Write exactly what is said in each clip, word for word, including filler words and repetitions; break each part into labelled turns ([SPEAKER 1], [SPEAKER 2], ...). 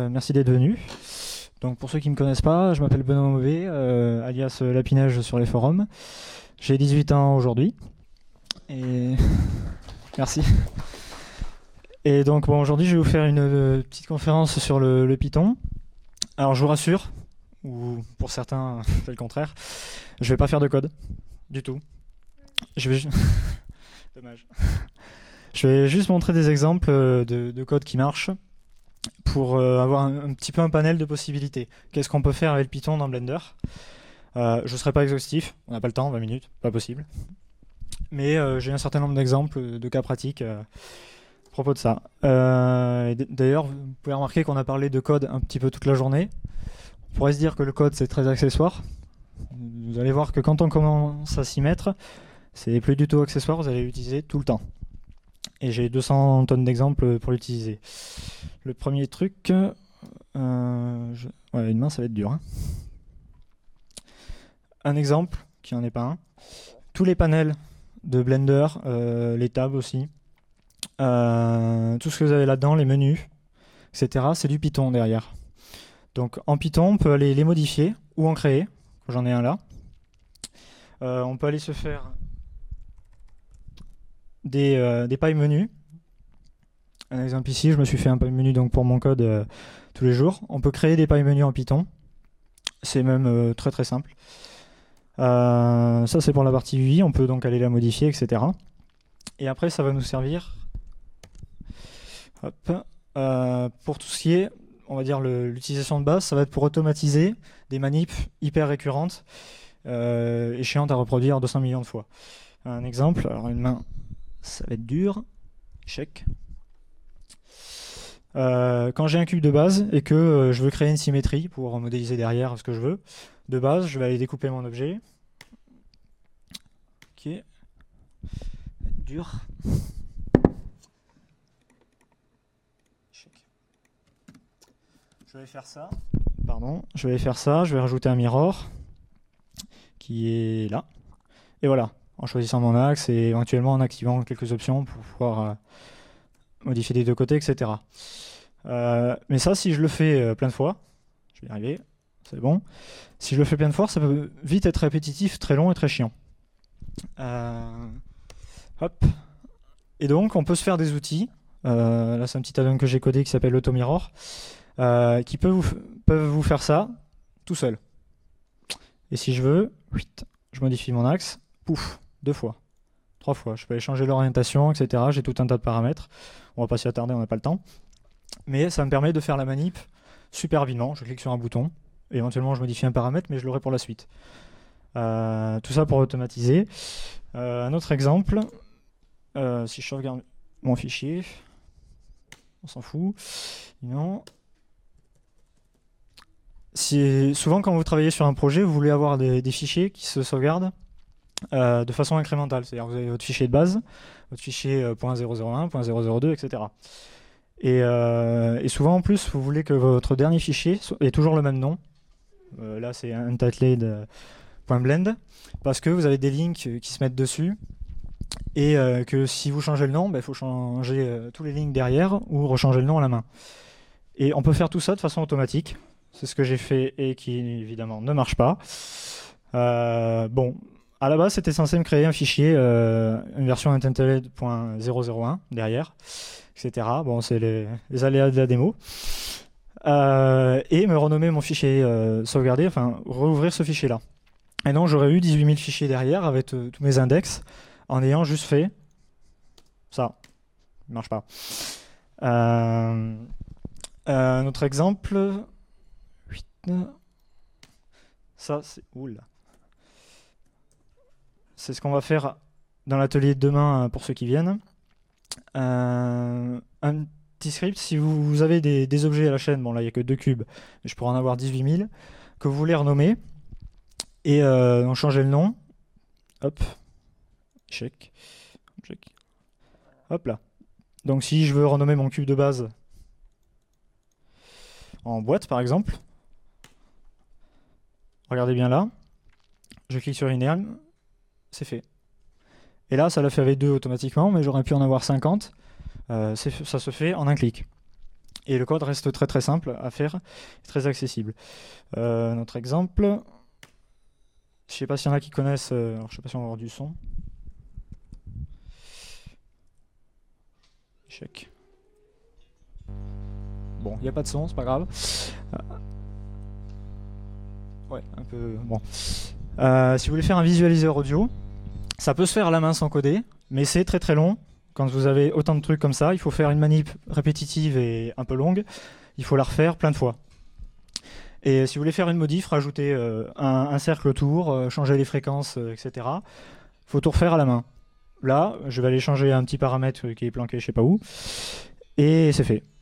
[SPEAKER 1] euh, merci d'être venu. Donc pour ceux qui ne me connaissent pas, je m'appelle Benoît Mauvais, euh, alias euh, Lapinège sur les forums. J'ai dix-huit ans aujourd'hui. Et merci. Et donc bon, aujourd'hui je vais vous faire une euh, petite conférence sur le, le Python. Alors je vous rassure, ou pour certains c'est le contraire, je vais pas faire de code du tout. Je vais dommage. Je vais juste montrer des exemples de, de code qui marchent pour euh, avoir un, un petit peu un panel de possibilités. Qu'est-ce qu'on peut faire avec le Python dans Blender? euh, Je ne serai pas exhaustif, on n'a pas le temps, vingt minutes, pas possible. Mais euh, j'ai un certain nombre d'exemples de cas pratiques euh, à propos de ça. Euh, D'ailleurs, vous pouvez remarquer qu'on a parlé de code un petit peu toute la journée. On pourrait se dire que le code c'est très accessoire. Vous allez voir que quand on commence à s'y mettre, c'est plus du tout accessoire, vous allez l'utiliser tout le temps. Et j'ai deux cents tonnes d'exemples pour l'utiliser. Le premier truc, euh, je... ouais, une main ça va être dur. Hein. Un exemple, qui n'en est pas un. Tous les panels de Blender, euh, les tables aussi, euh, tout ce que vous avez là-dedans, les menus, et cetera, c'est du Python derrière. Donc en Python, on peut aller les modifier ou en créer. J'en ai un là. Euh, on peut aller se faire des, euh, des pailles menus. Un exemple ici, je me suis fait un paille menu donc pour mon code euh, tous les jours. On peut créer des pailles menus en Python. C'est même euh, très très simple. Euh, ça c'est pour la partie U I, on peut donc aller la modifier, et cetera. Et après ça va nous servir hop, euh, pour tout ce qui est, on va dire l'utilisation de base, ça va être pour automatiser des manips hyper récurrentes euh, et chiantes à reproduire deux cents millions de fois. Un exemple, alors une main, ça va être dur, échec. Euh, quand j'ai un cube de base et que euh, je veux créer une symétrie pour modéliser derrière ce que je veux, de base, je vais aller découper mon objet. Ok. Dur. Je vais faire ça. Pardon. Je vais faire ça. Je vais rajouter un mirror qui est là. Et voilà. En choisissant mon axe et éventuellement en activant quelques options pour pouvoir euh, modifier des deux côtés, et cetera. Euh, mais ça, si je le fais euh, plein de fois, je vais y arriver. C'est bon. Si je le fais plein de fois, ça peut vite être répétitif, très long et très chiant. Euh, hop. Et donc, on peut se faire des outils. Euh, là, c'est un petit add-on que j'ai codé qui s'appelle AutoMirror, euh, qui peut vous, peuvent vous faire ça tout seul. Et si je veux, je modifie mon axe, pouf, deux fois, trois fois. Je peux aller changer l'orientation, et cetera. J'ai tout un tas de paramètres. On va pas s'y attarder, on n'a pas le temps. Mais ça me permet de faire la manip super rapidement. Je clique sur un bouton. Éventuellement, je modifie un paramètre, mais je l'aurai pour la suite. Euh, tout ça pour automatiser. Euh, un autre exemple, euh, si je sauvegarde mon fichier, on s'en fout. Non. Si, souvent, quand vous travaillez sur un projet, vous voulez avoir des, des fichiers qui se sauvegardent euh, de façon incrémentale. C'est-à-dire que vous avez votre fichier de base, votre fichier euh, .zéro zéro un, .zéro zéro deux, et cetera. Et, euh, et souvent, en plus, vous voulez que votre dernier fichier ait toujours le même nom. Euh, là, c'est untitled.blend, parce que vous avez des links qui se mettent dessus, et euh, que si vous changez le nom, il bah, faut changer euh, tous les links derrière, ou rechanger le nom à la main. Et on peut faire tout ça de façon automatique. C'est ce que j'ai fait, et qui, évidemment, ne marche pas. Euh, bon, à la base, c'était censé me créer un fichier, euh, une version untitled.zéro zéro un derrière, et cetera. Bon, c'est les, les aléas de la démo. Euh, et me renommer mon fichier euh, sauvegardé, enfin rouvrir ce fichier là. Et donc j'aurais eu dix-huit mille fichiers derrière avec euh, tous mes index en ayant juste fait ça. Ça ne marche pas. Euh, euh, un autre exemple. Ça, c'est oula. C'est ce qu'on va faire dans l'atelier de demain pour ceux qui viennent. Euh, un petit script, si vous, vous avez des, des objets à la chaîne, bon là il n'y a que deux cubes, mais je pourrais en avoir dix-huit mille, que vous voulez renommer, et euh, donc changer le nom, hop, échec, échec, hop là. Donc si je veux renommer mon cube de base en boîte par exemple, regardez bien là, je clique sur Rename, c'est fait. Et là ça l'a fait avec deux automatiquement, mais j'aurais pu en avoir cinquante, euh, ça se fait en un clic. et le code reste très très simple à faire, très accessible. Euh, notre exemple, je ne sais pas s'il y en a qui connaissent, euh, alors je ne sais pas si on va avoir du son. Échec. Bon, il n'y a pas de son, c'est pas grave. Ouais, un peu. Bon. Euh, si vous voulez faire un visualiseur audio, ça peut se faire à la main sans coder, mais c'est très très long. Quand vous avez autant de trucs comme ça, il faut faire une manip répétitive et un peu longue. Il faut la refaire plein de fois. Et si vous voulez faire une modif, rajouter euh, un, un cercle autour, euh, changer les fréquences, euh, et cetera, il faut tout refaire à la main. Là, je vais aller changer un petit paramètre qui est planqué je sais pas où, et c'est fait.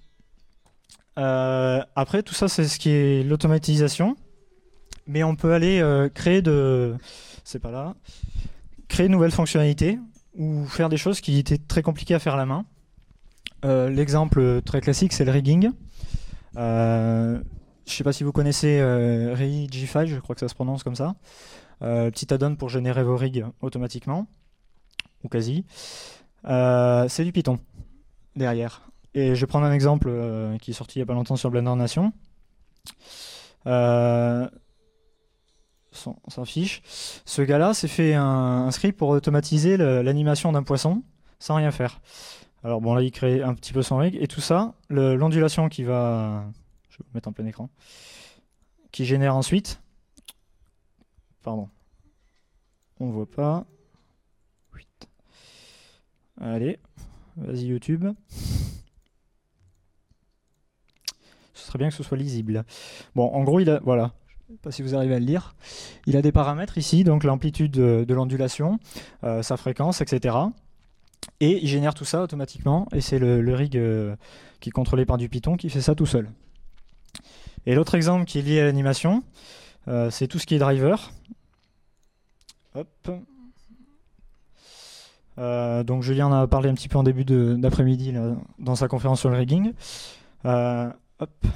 [SPEAKER 1] Euh, après, tout ça, c'est ce qui est l'automatisation. Mais on peut aller euh, créer de, c'est pas là, créer de nouvelles fonctionnalités ou faire des choses qui étaient très compliquées à faire à la main. Euh, L'exemple très classique, c'est le rigging. Euh, je sais pas si vous connaissez euh, Rigify, je crois que ça se prononce comme ça. Euh, petit add-on pour générer vos rigs automatiquement, ou quasi. Euh, c'est du Python derrière. Et je vais prendre un exemple euh, qui est sorti il n'y a pas longtemps sur Blender Nation. Euh, on s'en fiche. Ce gars-là s'est fait un, un script pour automatiser l'animation d'un poisson sans rien faire. Alors bon, là, il crée un petit peu son rig. Et tout ça, l'ondulation qui va... Je vais vous mettre en plein écran. Qui génère ensuite... Pardon. On voit pas. Allez, vas-y YouTube. Ce serait bien que ce soit lisible. Bon, en gros, il a... Voilà. Je ne sais pas si vous arrivez à le lire. Il a des paramètres ici, donc l'amplitude de, de l'ondulation, euh, sa fréquence, et cetera. Et il génère tout ça automatiquement, et c'est le, le rig euh, qui est contrôlé par du Python qui fait ça tout seul. Et l'autre exemple qui est lié à l'animation, euh, c'est tout ce qui est driver. Hop. Euh, donc Julien en a parlé un petit peu en début d'après-midi dans sa conférence sur le rigging. Euh, hop.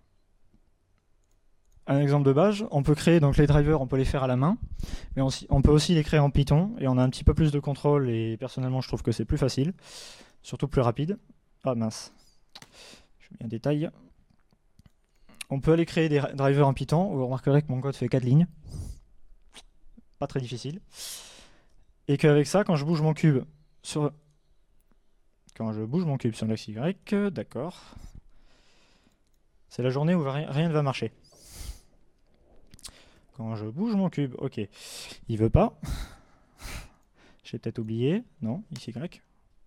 [SPEAKER 1] Un exemple de base, on peut créer donc les drivers, on peut les faire à la main, mais on, on peut aussi les créer en Python et on a un petit peu plus de contrôle et personnellement je trouve que c'est plus facile, surtout plus rapide. Ah mince, je mets un détail. On peut aller créer des drivers en Python, vous remarquerez que mon code fait quatre lignes, pas très difficile, et qu'avec ça, quand je bouge mon cube sur, quand je bouge mon cube sur l'axe Y, d'accord, c'est la journée où rien ne va marcher. Quand je bouge mon cube, ok, il veut pas. J'ai peut-être oublié, non, ici Y.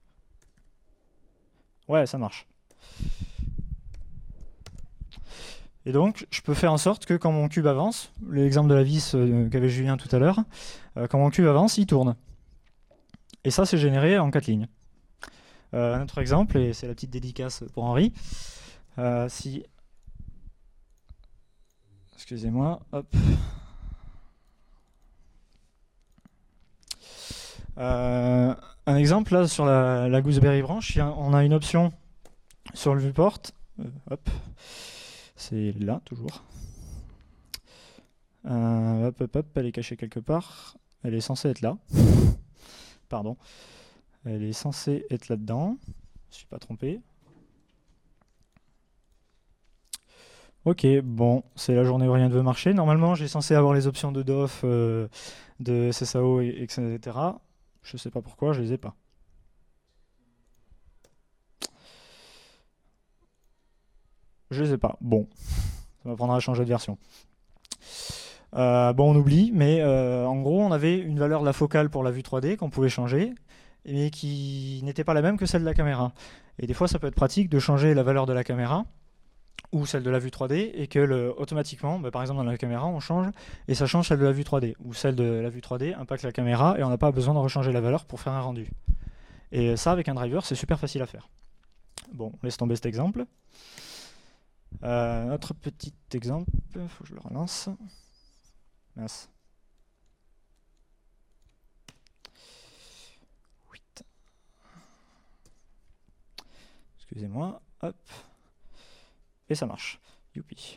[SPEAKER 1] Ouais, ça marche. Et donc, je peux faire en sorte que quand mon cube avance, l'exemple de la vis euh, qu'avait Julien tout à l'heure, euh, quand mon cube avance, il tourne. Et ça, c'est généré en quatre lignes. Euh, un autre exemple, et c'est la petite dédicace pour Henri. Euh, si... Excusez-moi, hop... Euh, un exemple, là, sur la, la Gooseberry branch, on a une option sur le viewport. Euh, hop, c'est là, toujours. Euh, hop, hop, hop, elle est cachée quelque part. Elle est censée être là. Pardon. Elle est censée être là-dedans. Je ne suis pas trompé. Ok, bon, c'est la journée où rien ne veut marcher. Normalement, j'ai censé avoir les options de D O F, euh, de S S A O, et cetera. Je sais pas pourquoi, je les ai pas. Je les ai pas. Bon, ça m'apprendra à changer de version. Euh, bon, on oublie, mais euh, en gros, on avait une valeur de la focale pour la vue trois D qu'on pouvait changer, mais qui n'était pas la même que celle de la caméra. Et des fois, ça peut être pratique de changer la valeur de la caméra ou celle de la vue trois D, et que le, automatiquement, bah, par exemple dans la caméra, on change, et ça change celle de la vue trois D, ou celle de la vue trois D impacte la caméra, et on n'a pas besoin de rechanger la valeur pour faire un rendu. Et ça, avec un driver, c'est super facile à faire. Bon, on laisse tomber cet exemple. Euh, autre petit exemple, il faut que je le relance. Mince. huit. Excusez-moi, hop. Et ça marche. Youpi.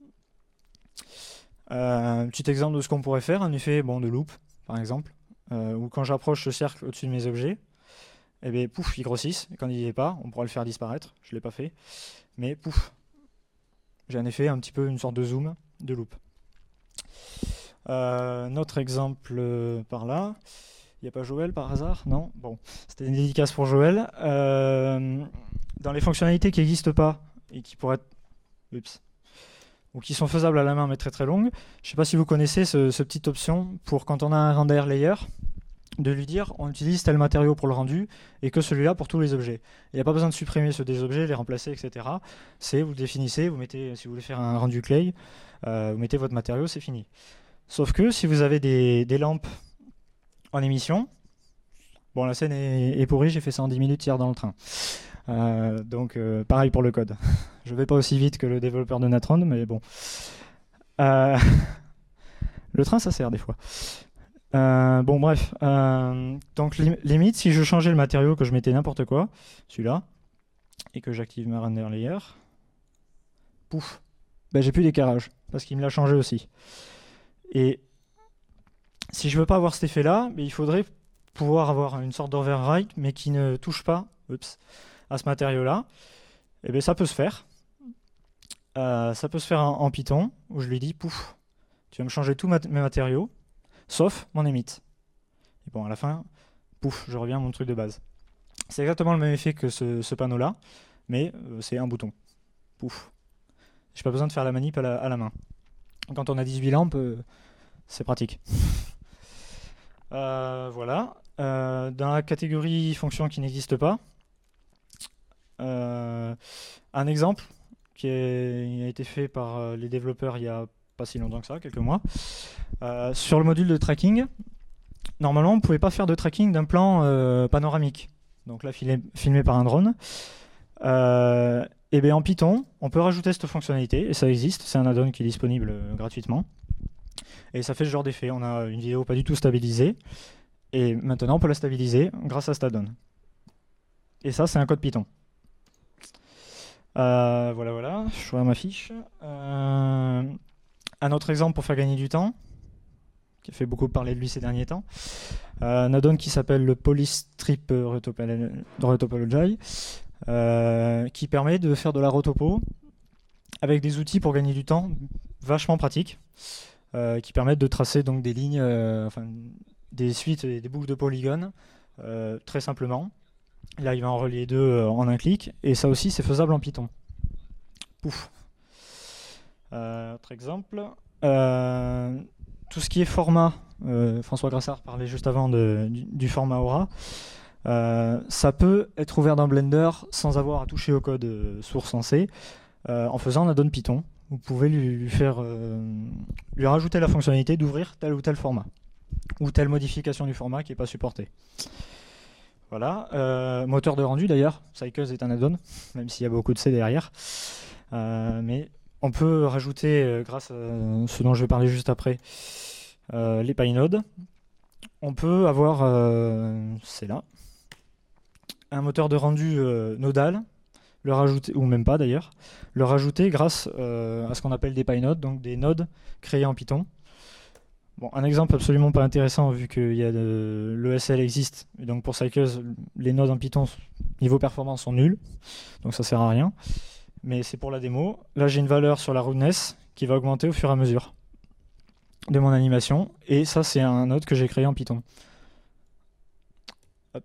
[SPEAKER 1] Euh, un petit exemple de ce qu'on pourrait faire, un effet bon, de loop, par exemple, euh, où quand j'approche ce cercle au-dessus de mes objets, et bien pouf, il grossisse. Et quand il n'y est pas, on pourra le faire disparaître. Je ne l'ai pas fait. Mais pouf, j'ai un effet un petit peu une sorte de zoom, de loupe. Euh, notre exemple euh, par là. Il n'y a pas Joël par hasard? Non? Bon, c'était une dédicace pour Joël. Euh, dans les fonctionnalités qui n'existent pas et qui pourraient être... Oups. Ou qui sont faisables à la main mais très très longues, je ne sais pas si vous connaissez ce, ce petite option pour quand on a un render layer, de lui dire on utilise tel matériau pour le rendu et que celui-là pour tous les objets. Il n'y a pas besoin de supprimer ceux des objets, les remplacer, et cetera. C'est, vous le définissez, vous mettez, si vous voulez faire un rendu clay, euh, vous mettez votre matériau, c'est fini. Sauf que si vous avez des, des lampes en émission, bon la scène est, est pourrie, j'ai fait ça en dix minutes hier dans le train. Euh, donc euh, pareil pour le code. Je vais pas aussi vite que le développeur de Natron, mais bon. Euh, le train ça sert des fois. Euh, bon bref, euh, donc lim limite si je changeais le matériau, que je mettais n'importe quoi, celui-là, et que j'active ma render layer, pouf, ben, j'ai plus d'éclairage, parce qu'il me l'a changé aussi. Et si je veux pas avoir cet effet-là, ben, il faudrait pouvoir avoir une sorte d'override, mais qui ne touche pas oups, à ce matériau-là. Et bien ça peut se faire. Euh, ça peut se faire en, en Python, où je lui dis, pouf, tu vas me changer tous mat mes matériaux, sauf mon emit. Et bon, à la fin, pouf, je reviens à mon truc de base. C'est exactement le même effet que ce, ce panneau-là, mais euh, c'est un bouton. Pouf. J'ai pas besoin de faire la manip à la, à la main. Quand on a dix-huit lampes, euh, c'est pratique. euh, voilà. Euh, dans la catégorie fonction qui n'existe pas, euh, un exemple qui a été fait par les développeurs il y a pas si longtemps que ça, quelques mois. Euh, sur le module de tracking, normalement, on ne pouvait pas faire de tracking d'un plan euh, panoramique. Donc là, filmé, filmé par un drone. Euh, et bien en Python, on peut rajouter cette fonctionnalité, et ça existe, c'est un add-on qui est disponible euh, gratuitement. Et ça fait ce genre d'effet. On a une vidéo pas du tout stabilisée, et maintenant on peut la stabiliser grâce à cet add-on. Et ça, c'est un code Python. Euh, voilà, voilà, je vois ma fiche. Euh, un autre exemple pour faire gagner du temps, qui a fait beaucoup parler de lui ces derniers temps. Euh, un add-on qui s'appelle le Polystrip Retopology, euh, qui permet de faire de la rotopo avec des outils pour gagner du temps vachement pratiques, euh, qui permettent de tracer donc des lignes, euh, enfin des suites et des boucles de polygones euh, très simplement. Là, il va en relier deux euh, en un clic, et ça aussi, c'est faisable en Python. Pouf. Euh, autre exemple. Euh, tout ce qui est format, euh, François Grassard parlait juste avant de, du, du format Aura, euh, ça peut être ouvert dans Blender sans avoir à toucher au code euh, source en C, euh, en faisant un add-on Python. Vous pouvez lui, lui faire, euh, lui rajouter la fonctionnalité d'ouvrir tel ou tel format, ou telle modification du format qui n'est pas supportée. Voilà, euh, moteur de rendu d'ailleurs, Cycles est un add-on, même s'il y a beaucoup de C derrière. Euh, mais on peut rajouter, euh, grâce à ce dont je vais parler juste après, euh, les pynodes. On peut avoir, euh, c'est là, un moteur de rendu euh, nodal, le rajouter, ou même pas d'ailleurs, le rajouter grâce euh, à ce qu'on appelle des pynodes, donc des nodes créés en Python. Bon, un exemple absolument pas intéressant vu que l'E S L existe, et donc pour Cycles, les nodes en Python niveau performance sont nuls, donc ça sert à rien. Mais c'est pour la démo. Là, j'ai une valeur sur la roughness qui va augmenter au fur et à mesure de mon animation, et ça, c'est un node que j'ai créé en Python. Hop.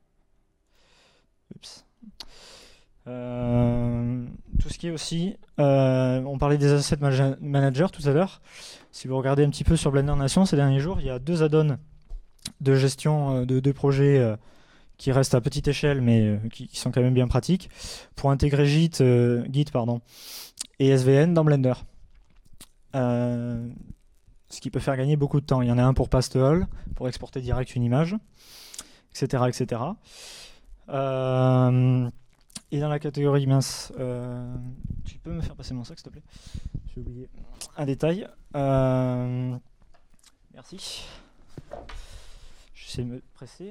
[SPEAKER 1] Oups. Euh, tout ce qui est aussi, euh, on parlait des assets managers tout à l'heure. Si vous regardez un petit peu sur Blender Nation ces derniers jours, il y a deux add-ons de gestion de, de projets euh, qui restent à petite échelle, mais euh, qui, qui sont quand même bien pratiques, pour intégrer Git, euh, Git pardon, et S V N dans Blender. Euh, ce qui peut faire gagner beaucoup de temps. Il y en a un pour Paste All, pour exporter direct une image, et cetera et cetera. Euh, et dans la catégorie mince, euh, tu peux me faire passer mon sac, s'il te plaît? J'ai oublié un détail. Euh, merci. J'essaie de me presser.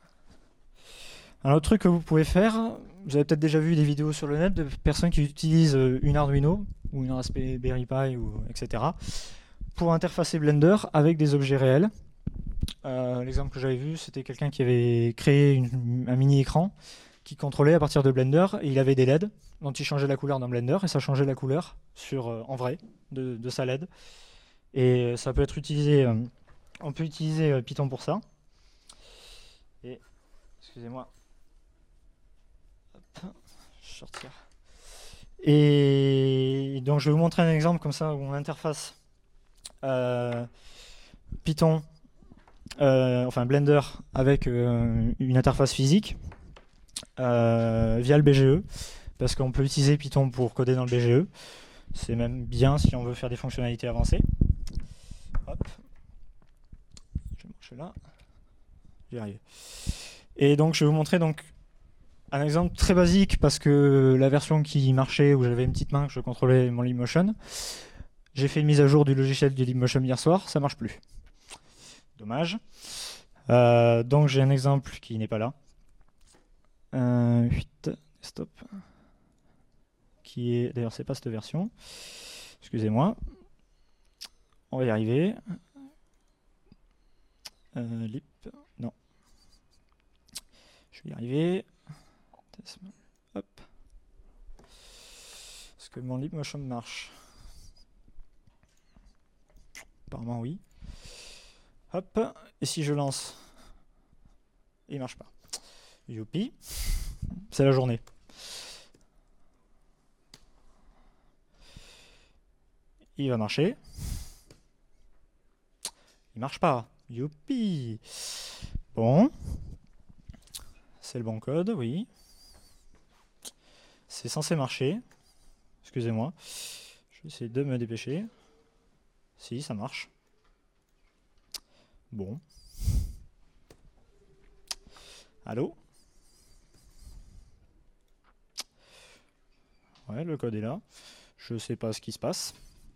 [SPEAKER 1] Un autre truc que vous pouvez faire, vous avez peut-être déjà vu des vidéos sur le net de personnes qui utilisent une Arduino ou une Raspberry Pi, ou, et cetera pour interfacer Blender avec des objets réels. Euh, L'exemple que j'avais vu, c'était quelqu'un qui avait créé une, un mini-écran qui contrôlait à partir de Blender, et il avait des L E D dont il changeait la couleur dans Blender, et ça changeait la couleur sur, euh, en vrai de, de sa L E D. Et ça peut être utilisé, euh, on peut utiliser euh, Python pour ça. Et, excusez-moi, hop, je vais sortir. Et donc je vais vous montrer un exemple comme ça où on interface euh, Python, euh, enfin Blender avec euh, une interface physique euh, via le B G E, parce qu'on peut utiliser Python pour coder dans le B G E. C'est même bien si on veut faire des fonctionnalités avancées. Hop. Je vais marcher là. J'y arrive. Et donc je vais vous montrer donc un exemple très basique, parce que la version qui marchait, où j'avais une petite main que je contrôlais mon Leapmotion, j'ai fait une mise à jour du logiciel du Leapmotion hier soir, ça marche plus. Dommage. Euh, donc j'ai un exemple qui n'est pas là. Euh, huit, stop. Qui est, d'ailleurs c'est pas cette version. Excusez-moi. On va y arriver. Euh, lip, non. Je vais y arriver. Hop. Est-ce que mon Leapmotion marche? Apparemment oui. Hop. Et si je lance, il marche pas. Youpi. C'est la journée. Il va marcher. Il marche pas. Youpi. Bon. C'est le bon code, oui. C'est censé marcher. Excusez-moi. Je vais essayer de me dépêcher. Si, ça marche. Bon. Allô? Ouais, le code est là. Je sais pas ce qui se passe.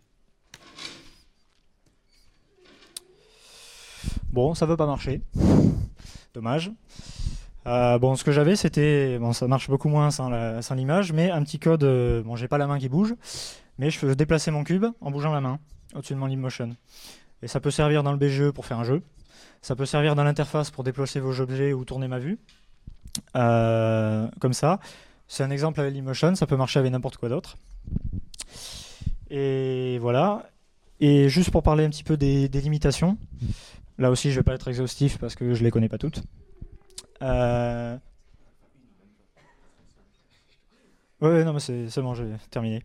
[SPEAKER 1] Bon, ça veut pas marcher. Dommage. Euh, bon, ce que j'avais, c'était... Bon, ça marche beaucoup moins sans la- sans l'image, mais un petit code... euh, bon, j'ai pas la main qui bouge, mais je peux déplacer mon cube en bougeant la main au-dessus de mon Leapmotion. Et ça peut servir dans le B G E pour faire un jeu. Ça peut servir dans l'interface pour déplacer vos objets ou tourner ma vue. Euh, comme ça. C'est un exemple avec Leapmotion, ça peut marcher avec n'importe quoi d'autre. Et voilà. Et juste pour parler un petit peu des, des limitations, là aussi je vais pas être exhaustif parce que je les connais pas toutes. Euh... Ouais, non, mais c'est c'est bon, j'ai terminé.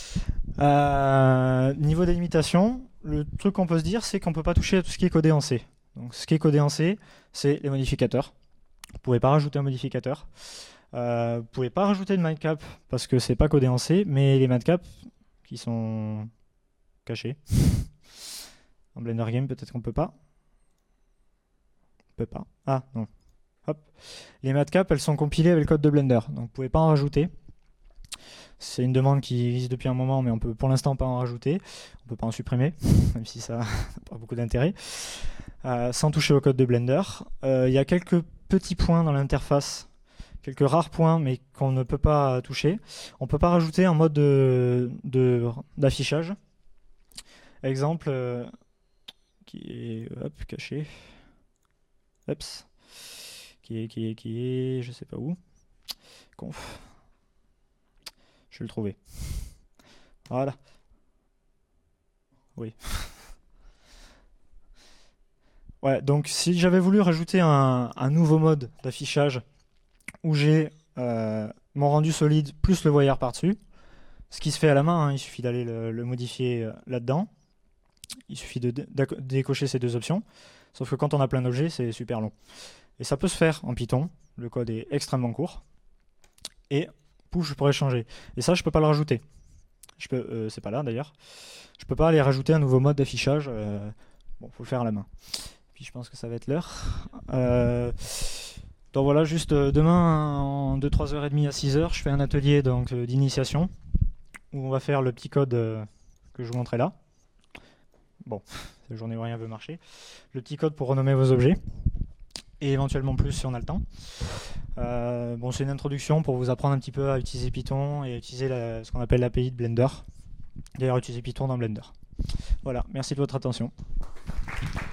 [SPEAKER 1] Euh, Niveau des limitations, le truc qu'on peut se dire, c'est qu'on peut pas toucher à tout ce qui est codé en C. Donc, ce qui est codé en C, c'est les modificateurs. Vous pouvez pas rajouter un modificateur. Euh, vous pouvez pas rajouter de matcap parce que c'est pas codé en C, mais les matcaps qui sont cachés en Blender Game, peut-être qu'on peut pas. On peut pas. Ah non. Hop. Les matcaps, elles sont compilées avec le code de Blender, donc vous pouvez pas en rajouter. C'est une demande qui existe depuis un moment, mais on peut pour l'instant pas en rajouter. On peut pas en supprimer, même si ça n'a pas beaucoup d'intérêt. Euh, sans toucher au code de Blender. Il euh, y a quelques petits points dans l'interface, quelques rares points, mais qu'on ne peut pas toucher. On peut pas rajouter un mode de, de, d'affichage. Exemple euh, qui est hop, caché. Ups. Qui est, qui est, qui est, je sais pas où. Conf. Je vais le trouver. Voilà. Oui. Ouais, donc si j'avais voulu rajouter un, un nouveau mode d'affichage où j'ai euh, mon rendu solide plus le voyeur par-dessus, ce qui se fait à la main, hein, il suffit d'aller le, le modifier euh, là-dedans. Il suffit de dé décocher ces deux options. Sauf que quand on a plein d'objets, c'est super long. Et ça peut se faire en Python. Le code est extrêmement court. Et pouf, je pourrais changer. Et ça, je peux pas le rajouter. Je peux, euh, c'est pas là d'ailleurs. Je peux pas aller rajouter un nouveau mode d'affichage. Euh, bon, faut le faire à la main. Puis je pense que ça va être l'heure. Euh, donc voilà, juste euh, demain, de trois heures trente à six heures, je fais un atelier donc euh, d'initiation où on va faire le petit code euh, que je vous montrais là. Bon, cette journée où rien veut marcher. Le petit code pour renommer vos objets. Et éventuellement plus si on a le temps. Euh, bon, c'est une introduction pour vous apprendre un petit peu à utiliser Python et à utiliser la, ce qu'on appelle l'A P I de Blender. D'ailleurs, utiliser Python dans Blender. Voilà, merci de votre attention.